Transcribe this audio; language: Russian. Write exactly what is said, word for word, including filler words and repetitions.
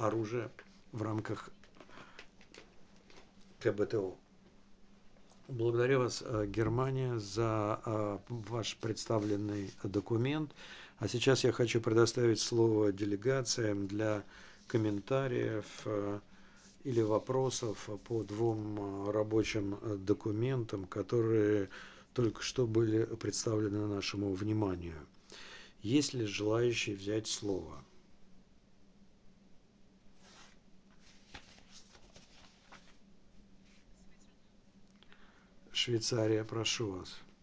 оружия в рамках ка бэ тэ о. Благодарю вас, Германия, за ваш представленный документ. А сейчас я хочу предоставить слово делегациям для комментариев или вопросов по двум рабочим документам, которые только что были представлены нашему вниманию. Есть ли желающие взять слово? Швейцария, прошу вас.